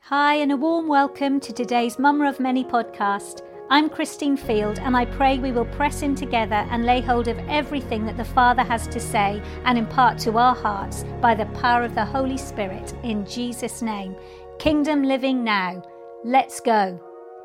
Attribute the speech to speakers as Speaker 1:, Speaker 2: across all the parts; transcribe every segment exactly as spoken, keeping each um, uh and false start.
Speaker 1: Hi, and a warm welcome to today's Mama of Many podcast. I'm Christine Field, and I pray we will press in together and lay hold of everything that the Father has to say and impart to our hearts by the power of the Holy Spirit, in Jesus' name. Kingdom living now. Let's go.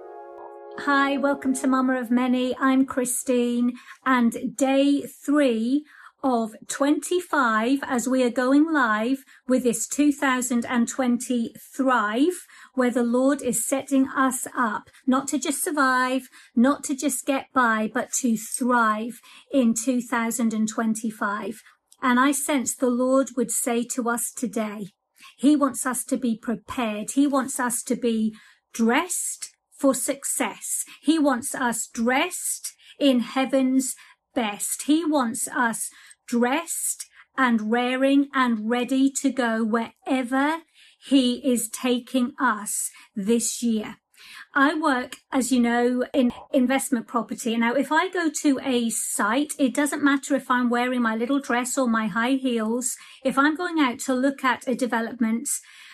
Speaker 1: Hi, welcome to Mama of Many. I'm Christine, and day three of twenty-five as we are going live with this two thousand twenty Thrive, where the Lord is setting us up not to just survive, not to just get by, but to thrive in two thousand twenty-five. And I sense the Lord would say to us today, He wants us to be prepared. He wants us to be dressed for success. He wants us dressed in heaven's best. He wants us dressed and raring and ready to go wherever He is taking us this year. I work, as you know, in investment property. Now, if I go to a site, it doesn't matter if I'm wearing my little dress or my high heels. If I'm going out to look at a development,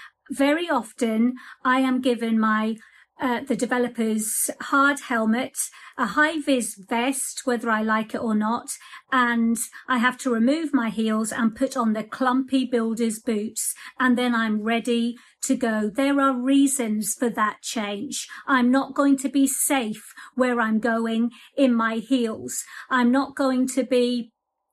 Speaker 1: very often I am given my Uh, the developer's hard helmet, a high-vis vest, whether I like it or not, and I have to remove my heels and put on the clumpy builder's boots, and then I'm ready to go. There are reasons for that change. I'm not going to be safe where I'm going in my heels. I'm not going to be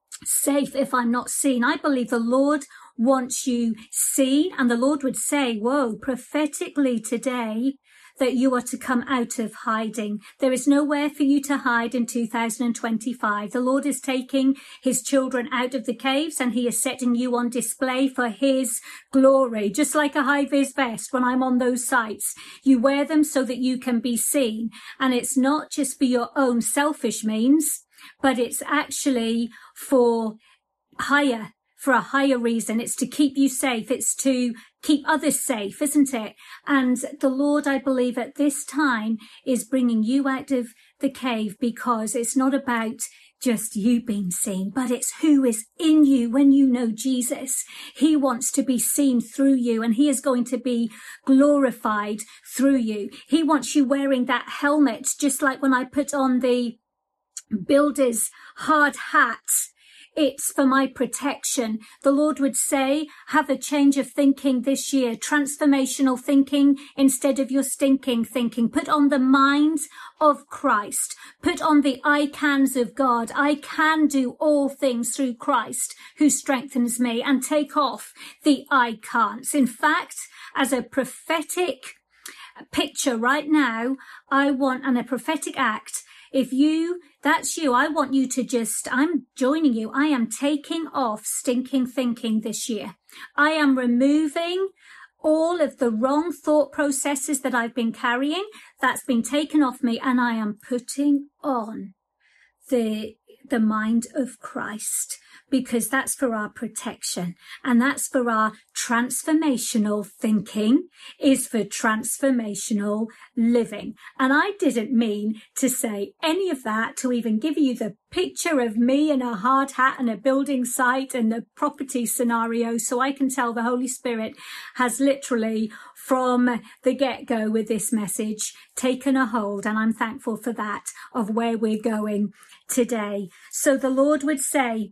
Speaker 1: safe if I'm not seen. I believe the Lord wants you seen, and the Lord would say, whoa, prophetically today, that you are to come out of hiding. There is nowhere for you to hide in two thousand twenty-five. The Lord is taking His children out of the caves, and He is setting you on display for His glory. Just like a high-vis vest, when I'm on those sites, you wear them so that you can be seen. And it's not just for your own selfish means, but it's actually for higher for a higher reason. It's to keep you safe. It's to keep others safe, isn't it? And the Lord, I believe at this time, is bringing you out of the cave, because it's not about just you being seen, but it's who is in you when you know Jesus. He wants to be seen through you, and He is going to be glorified through you. He wants you wearing that helmet, just like when I put on the builder's hard hat. It's for my protection. The Lord would say, have a change of thinking this year, transformational thinking instead of your stinking thinking. Put on the mind of Christ. Put on the I cans of God. I can do all things through Christ who strengthens me, and take off the I can'ts. In fact, as a prophetic picture right now, I want, and a prophetic act, if you, that's you, I want you to just, I'm joining you. I am taking off stinking thinking this year. I am removing all of the wrong thought processes that I've been carrying. That's been taken off me, and I am putting on the the mind of Christ, because that's for our protection, and that's for our transformational thinking, is for transformational living. And I didn't mean to say any of that to even give you the picture of me in a hard hat and a building site and the property scenario, so I can tell the Holy Spirit has literally, from the get-go with this message, taken a hold, and I'm thankful for that, of where we're going today. So the Lord would say,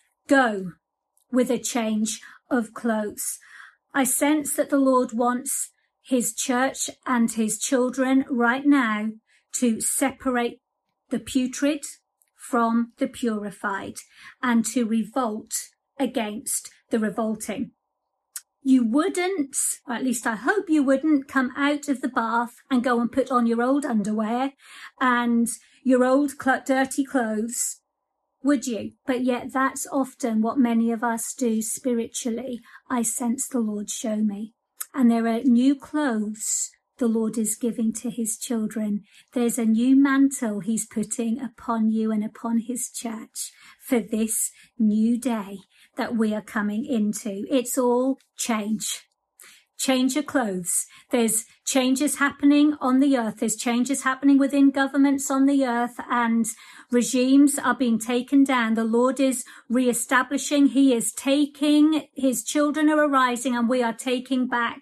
Speaker 1: go with a change of clothes. I sense that the Lord wants His church and His children right now to separate the putrid from the purified, and to revolt against the revolting. You wouldn't, or at least I hope you wouldn't, come out of the bath and go and put on your old underwear and your old cl- dirty clothes, would you? But yet that's often what many of us do spiritually. I sense the Lord show me. And there are new clothes the Lord is giving to His children. There's a new mantle He's putting upon you and upon His church for this new day that we are coming into. It's all change. Change your clothes. There's changes happening on the earth. There's changes happening within governments on the earth, and regimes are being taken down. The Lord is reestablishing. He is taking, His children are arising, and we are taking back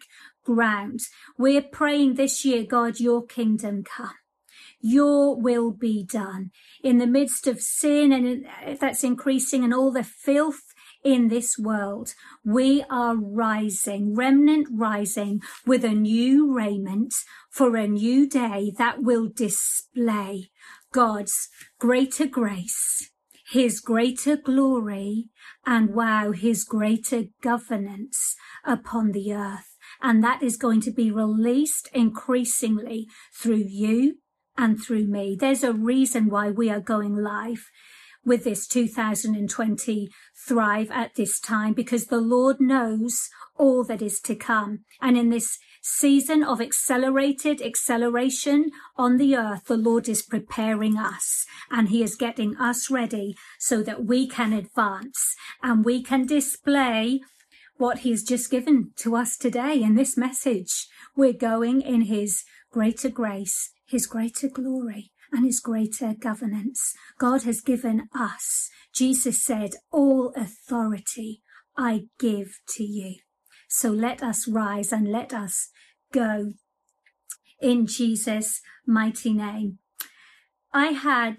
Speaker 1: ground. We're praying this year, God, your kingdom come. Your will be done in the midst of sin and that's increasing and all the filth in this world. We are rising, remnant rising with a new raiment for a new day that will display God's greater grace, his greater glory, and wow, his greater governance upon the earth. And that is going to be released increasingly through you and through me. There's a reason why we are going live with this two thousand twenty Thrive at this time, because the Lord knows all that is to come. And in this season of accelerated acceleration on the earth, the Lord is preparing us and he is getting us ready so that we can advance and we can display what he's just given to us today in this message. We're going in his greater grace, his greater glory, and his greater governance. God has given us. Jesus said, all authority I give to you. So let us rise and let us go in Jesus' mighty name. I had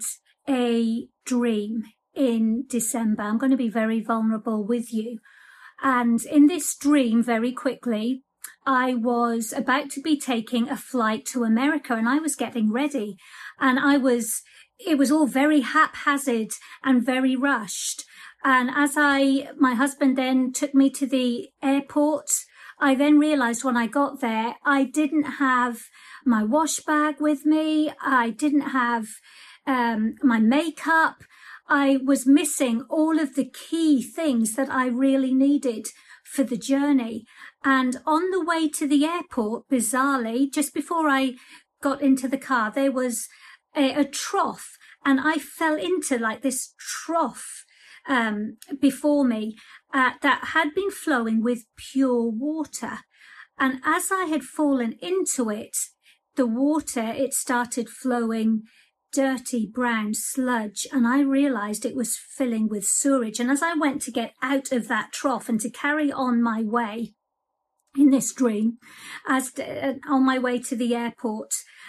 Speaker 1: a dream in December. I'm going to be very vulnerable with you. And in this dream, very quickly, I was about to be taking a flight to America and I was getting ready and I was, it was all very haphazard and very rushed. And as I, my husband then took me to the airport, I then realized when I got there, I didn't have my wash bag with me. I didn't have um, my makeup. I was missing all of the key things that I really needed for the journey. And on the way to the airport, bizarrely, just before I got into the car, there was a, a trough and I fell into like this trough um, before me uh, that had been flowing with pure water. And as I had fallen into it, the water, it started flowing dirty brown sludge, and I realized it was filling with sewage. And as I went to get out of that trough and to carry on my way in this dream, as to, uh, on my way to the airport,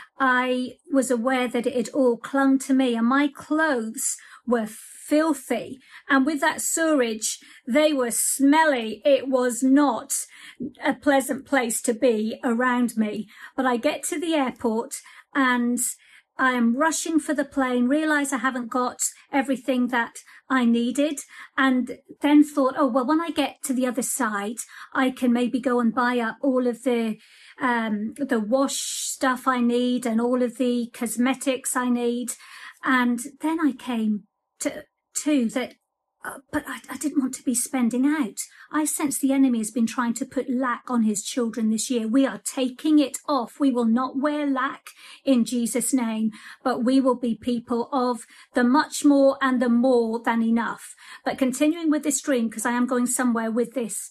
Speaker 1: I was aware that it had all clung to me and my clothes were filthy. And with that sewage, they were smelly. It was not a pleasant place to be around me. But I get to the airport and I am rushing for the plane, realize I haven't got everything that I needed, and then thought, oh, well, when I get to the other side, I can maybe go and buy up all of the um, the wash stuff I need and all of the cosmetics I need. And then I came to, to that, uh, but I, I didn't want to be spending out. I sense the enemy has been trying to put lack on his children this year. We are taking it off. We will not wear lack in Jesus' name, but we will be people of the much more and the more than enough. But continuing with this dream, because I am going somewhere with this,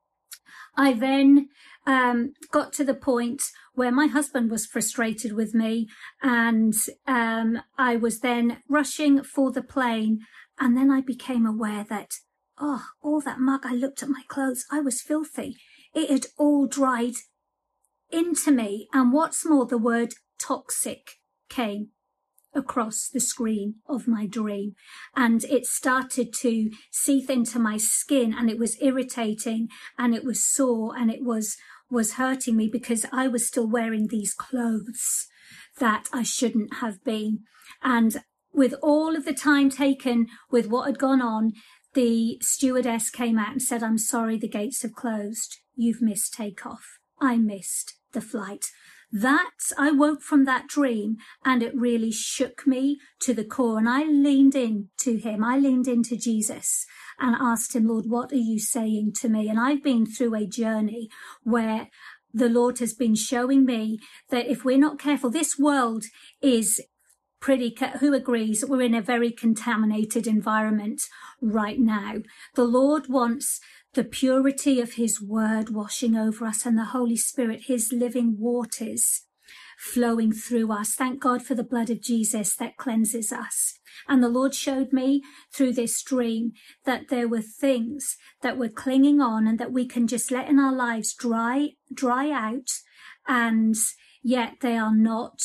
Speaker 1: I then um, got to the point where my husband was frustrated with me, and um, I was then rushing for the plane. And then I became aware that, oh, all that mug, I looked at my clothes, I was filthy. It had all dried into me. And what's more, the word toxic came across the screen of my dream. And it started to seep into my skin, and it was irritating and it was sore and it was, was hurting me because I was still wearing these clothes that I shouldn't have been. And with all of the time taken with what had gone on, the stewardess came out and said, I'm sorry, the gates have closed. You've missed takeoff. I missed the flight. That, I woke from that dream and it really shook me to the core. And I leaned in to him. I leaned into Jesus and asked him, Lord, what are you saying to me? And I've been through a journey where the Lord has been showing me that if we're not careful, this world is pretty, who agrees that we're in a very contaminated environment right now. The Lord wants the purity of his word washing over us and the Holy Spirit, his living waters, flowing through us. Thank God for the blood of Jesus that cleanses us. And the Lord showed me through this dream that there were things that were clinging on and that we can just let in our lives dry, dry out, and yet they are not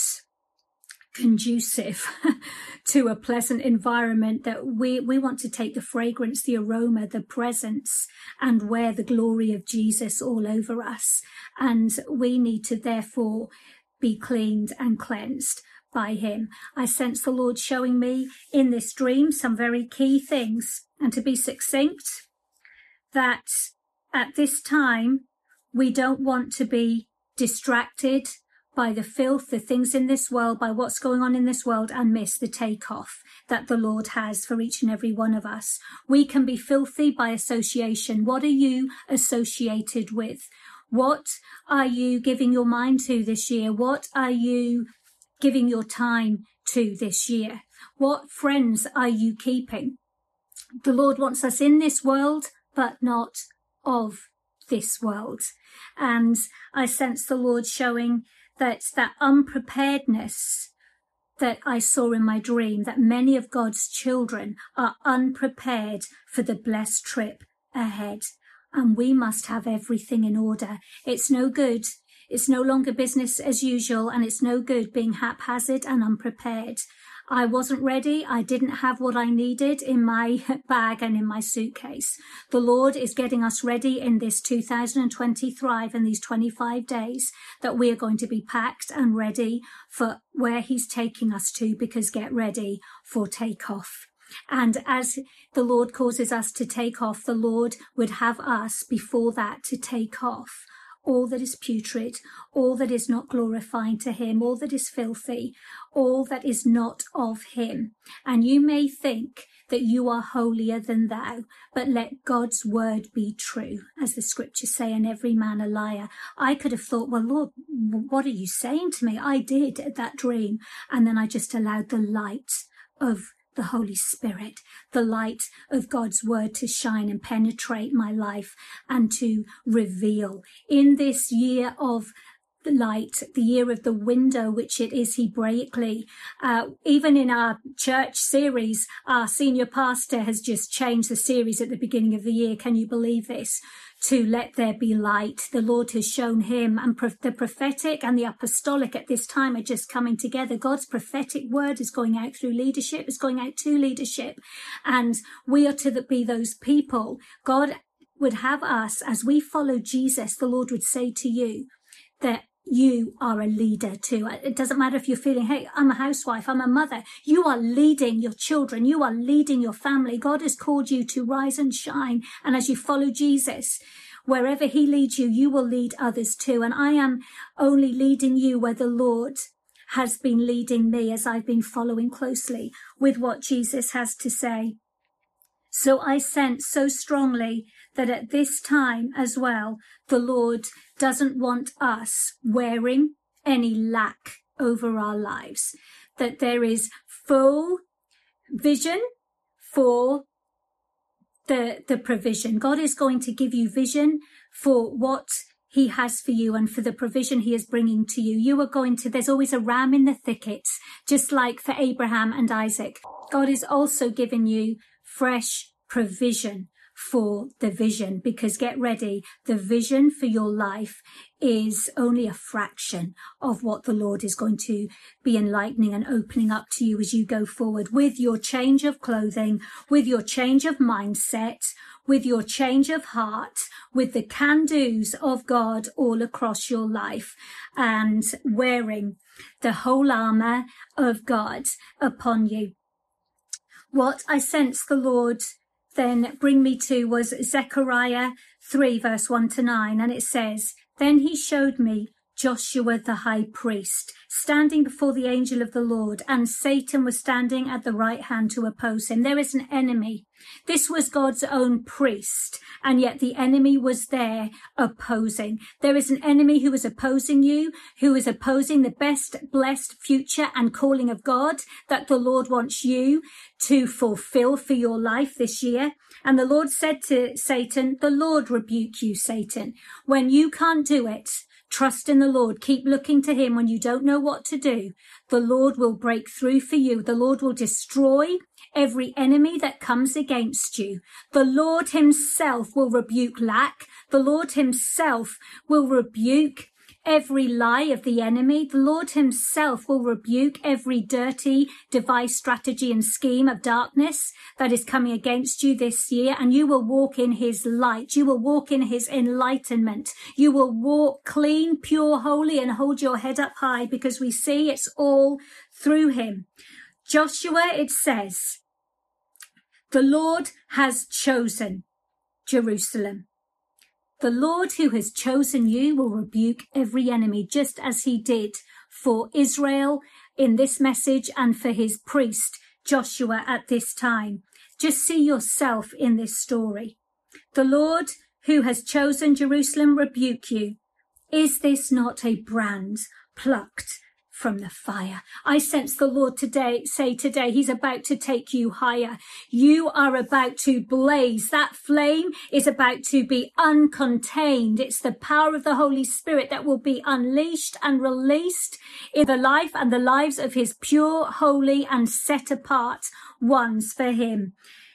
Speaker 1: conducive to a pleasant environment, that we, we want to take the fragrance, the aroma, the presence, and wear the glory of Jesus all over us. And we need to therefore be cleaned and cleansed by him. I sense the Lord showing me in this dream some very key things. And to be succinct, that at this time, we don't want to be distracted by the filth, the things in this world, by what's going on in this world, and miss the takeoff that the Lord has for each and every one of us. We can be filthy by association. What are you associated with? What are you giving your mind to this year? What are you giving your time to this year? What friends are you keeping? The Lord wants us in this world, but not of this world. And I sense the Lord showing that that unpreparedness that I saw in my dream, that many of God's children are unprepared for the blessed trip ahead. And we must have everything in order. It's no good. It's no longer business as usual, and it's no good being haphazard and unprepared. I wasn't ready. I didn't have what I needed in my bag and in my suitcase. The Lord is getting us ready in this two thousand twenty Thrive and these twenty-five days, that we are going to be packed and ready for where he's taking us to, because get ready for takeoff. And as the Lord causes us to take off, the Lord would have us before that to take off all that is putrid, all that is not glorifying to him, all that is filthy, all that is not of him. And you may think that you are holier than thou, but let God's word be true, as the scriptures say, and every man a liar. I could have thought, well, Lord, what are you saying to me? I did at that dream. And then I just allowed the light of the Holy Spirit, the light of God's word to shine and penetrate my life and to reveal. In this year of the light, the year of the window, which it is Hebraically, uh, even in our church series, our senior pastor has just changed the series at the beginning of the year. Can you believe this? To let there be light. The Lord has shown him, and pro- the prophetic and the apostolic at this time are just coming together. God's prophetic word is going out through leadership, is going out to leadership, and we are to be those people. God would have us, as we follow Jesus, the Lord would say to you that you are a leader too. It doesn't matter if you're feeling, hey, I'm a housewife, I'm a mother. You are leading your children. You are leading your family. God has called you to rise and shine. And as you follow Jesus, wherever he leads you, you will lead others too. And I am only leading you where the Lord has been leading me, as I've been following closely with what Jesus has to say. So I sense so strongly that at this time as well, the Lord doesn't want us wearing any lack over our lives, that there is full vision for the, the provision. God is going to give you vision for what he has for you and for the provision he is bringing to you. You are going to, there's always a ram in the thickets, just like for Abraham and Isaac. God is also giving you fresh provision for the vision, because get ready, the vision for your life is only a fraction of what the Lord is going to be enlightening and opening up to you as you go forward with your change of clothing, with your change of mindset, with your change of heart, with the can-dos of God all across your life, and wearing the whole armor of God upon you. What I sense the Lord then bring me to was Zechariah three, verse one to nine. And it says, then he showed me Joshua the high priest standing before the angel of the Lord, and Satan was standing at the right hand to oppose him. There is an enemy. This was God's own priest, and yet the enemy was there opposing. There is an enemy who is opposing you, who is opposing the best blessed future and calling of God that the Lord wants you to fulfill for your life this year. And the Lord said to Satan, the Lord rebuke you, Satan. When you can't do it, Trust in the Lord. Keep looking to him when you don't know what to do. The Lord will break through for you. The Lord will destroy every enemy that comes against you. The Lord himself will rebuke lack. The Lord himself will rebuke every lie of the enemy. The Lord himself will rebuke every dirty device, strategy and scheme of darkness that is coming against you this year, and you will walk in his light. You will walk in his enlightenment. You will walk clean, pure, holy, and hold your head up high, because we see it's all through him. Joshua, it says, the Lord has chosen Jerusalem. The Lord who has chosen you will rebuke every enemy, just as he did for Israel in this message and for his priest Joshua at this time. Just see yourself in this story. The Lord who has chosen Jerusalem rebuke you. Is this not a brand plucked from the fire? I sense the Lord today say today he's about to take you higher. You are about to blaze. That flame is about to be uncontained. It's the power of the Holy Spirit that will be unleashed and released in the life and the lives of his pure, holy and set apart ones for him.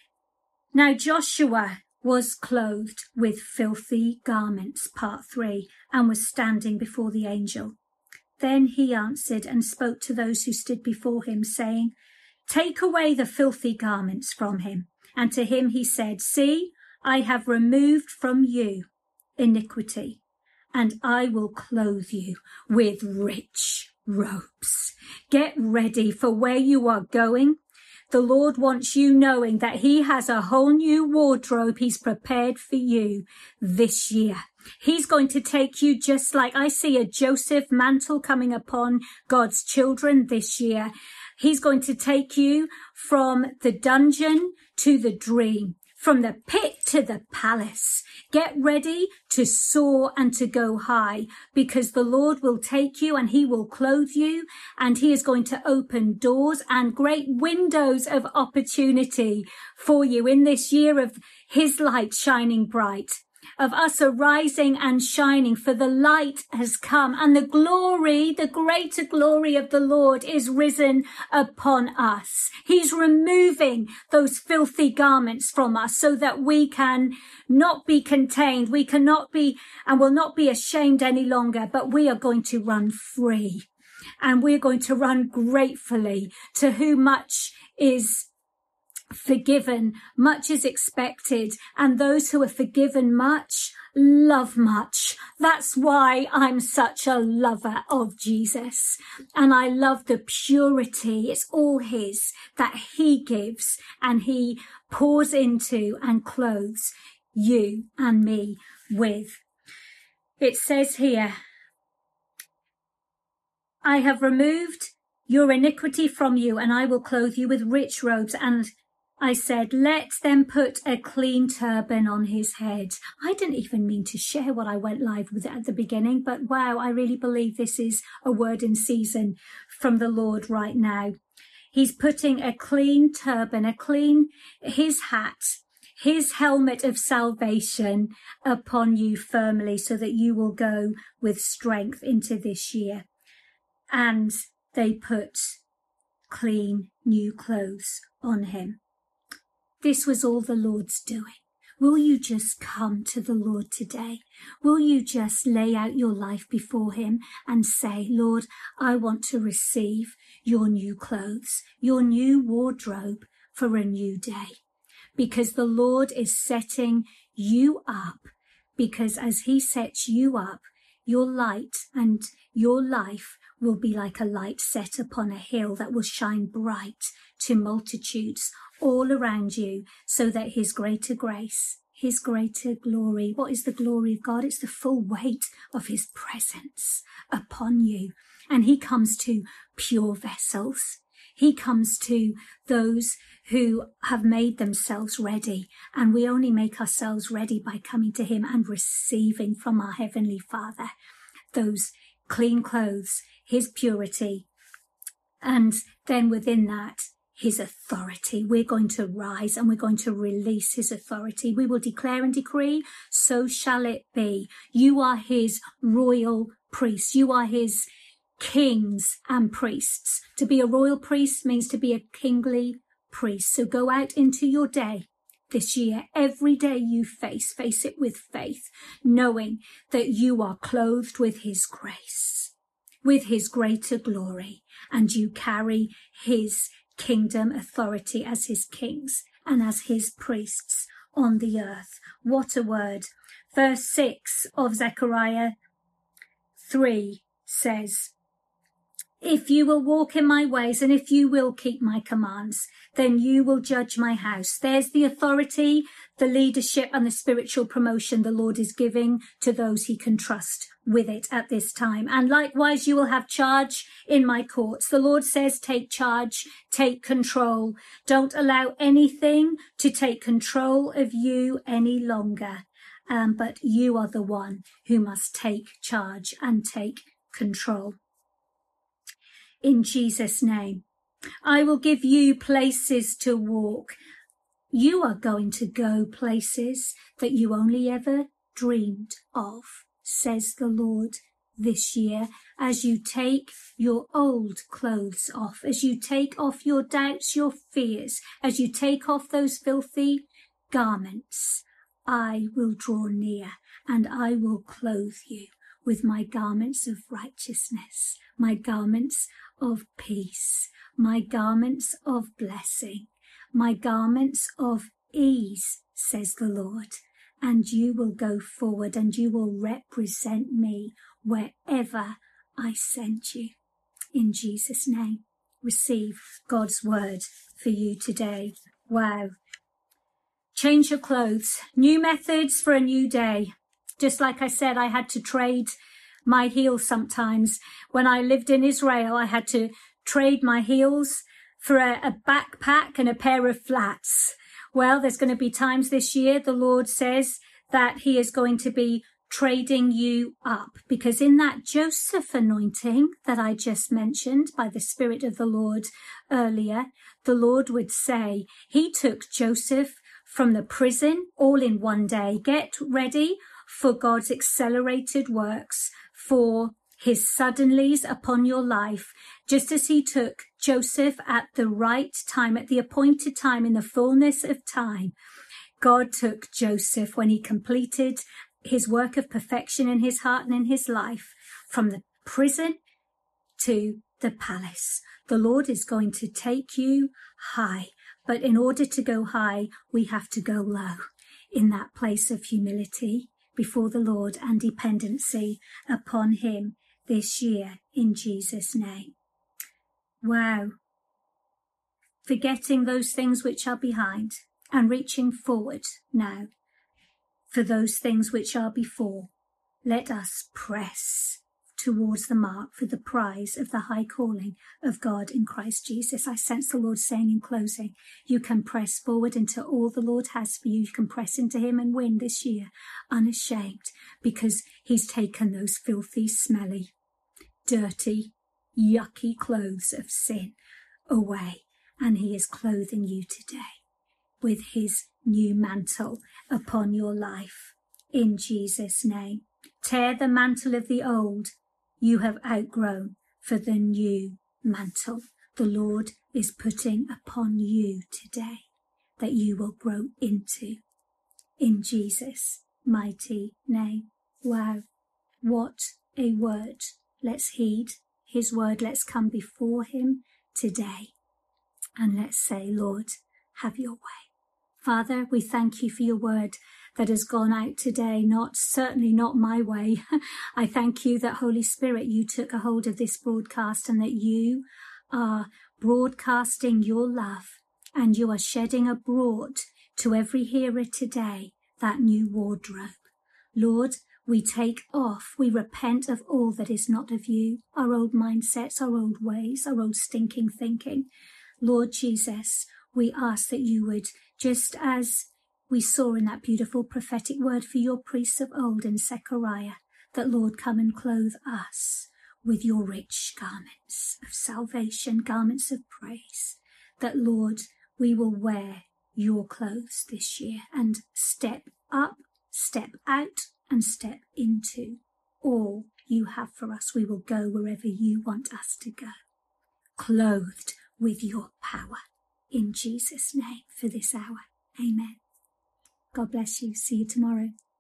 Speaker 1: Now Joshua was clothed with filthy garments, part three, and was standing before the angel. Then he answered and spoke to those who stood before him, saying, take away the filthy garments from him. And to him he said, see, I have removed from you iniquity, and I will clothe you with rich robes. Get ready for where you are going. The Lord wants you knowing that he has a whole new wardrobe he's prepared for you this year. He's going to take you just like I see a Joseph mantle coming upon God's children this year. He's going to take you from the dungeon to the dream, from the pit to the palace. Get ready to soar and to go high, because the Lord will take you and he will clothe you, and he is going to open doors and great windows of opportunity for you in this year of his light shining bright, of us arising and shining, for the light has come and the glory, the greater glory of the Lord is risen upon us. He's removing those filthy garments from us so that we can not be contained. We cannot be and will not be ashamed any longer, but we are going to run free, and we're going to run gratefully. To whom much is forgiven, much is expected, and those who are forgiven much love much. That's why I'm such a lover of Jesus, and I love the purity. It's all his, that he gives and he pours into and clothes you and me with. It says here, I have removed your iniquity from you, and I will clothe you with rich robes. And I said, let them put a clean turban on his head. I didn't even mean to share what I went live with at the beginning, but wow, I really believe this is a word in season from the Lord right now. He's putting a clean turban, a clean, his hat, his helmet of salvation upon you firmly, so that you will go with strength into this year. And they put clean new clothes on him. This was all the Lord's doing. Will you just come to the Lord today? Will you just lay out your life before him and say, Lord, I want to receive your new clothes, your new wardrobe for a new day? Because the Lord is setting you up, because as he sets you up, your light and your life will be like a light set upon a hill that will shine bright to multitudes all around you, so that his greater grace, his greater glory, what is the glory of God? It's the full weight of his presence upon you. And he comes to pure vessels. He comes to those who have made themselves ready. And we only make ourselves ready by coming to him and receiving from our Heavenly Father those clean clothes, his purity. And then within that, his authority. We're going to rise and we're going to release his authority. We will declare and decree, so shall it be. You are his royal priests. You are his kings and priests. To be a royal priest means to be a kingly priest. So go out into your day this year. Every day you face, face it with faith, knowing that you are clothed with his grace, with his greater glory, and you carry his kingdom authority as his kings and as his priests on the earth. What a word. Verse six of Zechariah three says, if you will walk in my ways and if you will keep my commands, then you will judge my house. There's the authority, the leadership and the spiritual promotion the Lord is giving to those he can trust with it at this time. And likewise, you will have charge in my courts. The Lord says, take charge, take control. Don't allow anything to take control of you any longer. Um, but you are the one who must take charge and take control. In Jesus' name, I will give you places to walk. You are going to go places that you only ever dreamed of, says the Lord, this year, as you take your old clothes off, as you take off your doubts, your fears, as you take off those filthy garments. I will draw near and I will clothe you with my garments of righteousness, my garments of peace, my garments of blessing, my garments of ease, says the Lord. And you will go forward and you will represent me wherever I send you. In Jesus' name, receive God's word for you today. Wow. Change your clothes. New methods for a new day. Just like I said, I had to trade my heels sometimes. When I lived in Israel, I had to trade my heels for a, a backpack and a pair of flats. Well, there's going to be times this year, the Lord says, that he is going to be trading you up. Because in that Joseph anointing that I just mentioned by the Spirit of the Lord earlier, the Lord would say he took Joseph from the prison all in one day. Get ready for God's accelerated works, for his suddenlies upon your life, just as he took Joseph at the right time, at the appointed time, in the fullness of time. God took Joseph when he completed his work of perfection in his heart and in his life, from the prison to the palace. The Lord is going to take you high, but in order to go high, we have to go low in that place of humility before the Lord and dependency upon him this year, in Jesus' name. Wow. Forgetting those things which are behind and reaching forward now for those things which are before. Let us press towards the mark for the prize of the high calling of God in Christ Jesus. I sense the Lord saying in closing, you can press forward into all the Lord has for you. You can press into him and win this year unashamed, because he's taken those filthy, smelly, dirty, yucky clothes of sin away, and he is clothing you today with his new mantle upon your life, in Jesus' name. Tear the mantle of the old you have outgrown for the new mantle the Lord is putting upon you today, that you will grow into, in Jesus' mighty name. Wow, what a word. Let's heed his word. Let's come before him today and let's say, Lord, have your way. Father, we thank you for your word that has gone out today, not certainly not my way. I thank you that, Holy Spirit, you took a hold of this broadcast and that you are broadcasting your love and you are shedding abroad to every hearer today that new wardrobe. Lord, we take off, we repent of all that is not of you, our old mindsets, our old ways, our old stinking thinking. Lord Jesus, we ask that you would, just as we saw in that beautiful prophetic word for your priests of old in Zechariah, that, Lord, come and clothe us with your rich garments of salvation, garments of praise, that, Lord, we will wear your clothes this year and step up, step out, and step into all you have for us. We will go wherever you want us to go, clothed with your power. In Jesus' name for this hour. Amen. God bless you. See you tomorrow.